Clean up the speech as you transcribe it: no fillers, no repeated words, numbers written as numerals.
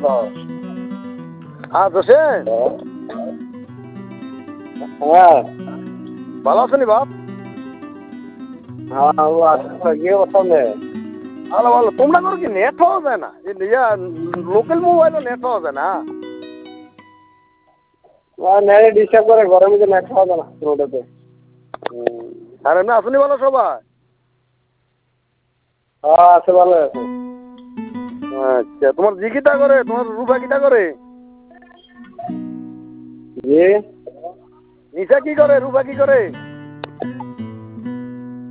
হ্যাঁ জোসেন, হ্যাঁ ভালো আছেন বাপ? হ্যাঁ ও আসলে গিয়ে বসালে ভালো ভালো। তোমরা করে কি নেট পাওয়া যায় না? লোকাল মোবাইলও নেট পাওয়া যায় না? নেটে ডিস্টার্ব করে, ঘরের মধ্যে নেট পাওয়া যায় না রোডেতে। আর এমনি আসনি ভালো সবাই? হ্যাঁ আছে, ভালো আছে। আচ্ছা, তোমার জি কিটা করে, তোমার রূপা কিটা করে? জি নিশা কি করে, রূপা কি করে?